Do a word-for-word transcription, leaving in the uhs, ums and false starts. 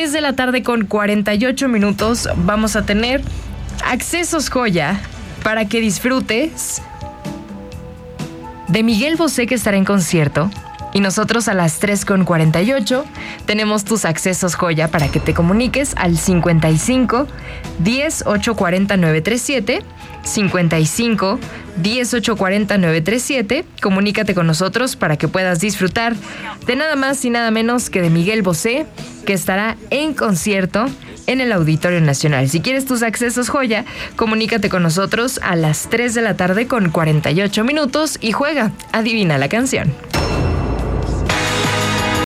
tres de la tarde con cuarenta y ocho minutos vamos a tener accesos joya para que disfrutes de Miguel Bosé, que estará en concierto. Y nosotros a las tres con cuarenta y ocho tenemos tus accesos joya para que te comuniques al cincuenta y cinco, diez, ocho cuarenta, nueve treinta y siete, cincuenta y cinco, diez, ocho cuarenta, nueve treinta y siete. Comunícate con nosotros para que puedas disfrutar de nada más y nada menos que de Miguel Bosé, que estará en concierto en el Auditorio Nacional. Si quieres tus accesos joya, comunícate con nosotros a las tres de la tarde con cuarenta y ocho minutos y juega Adivina la Canción.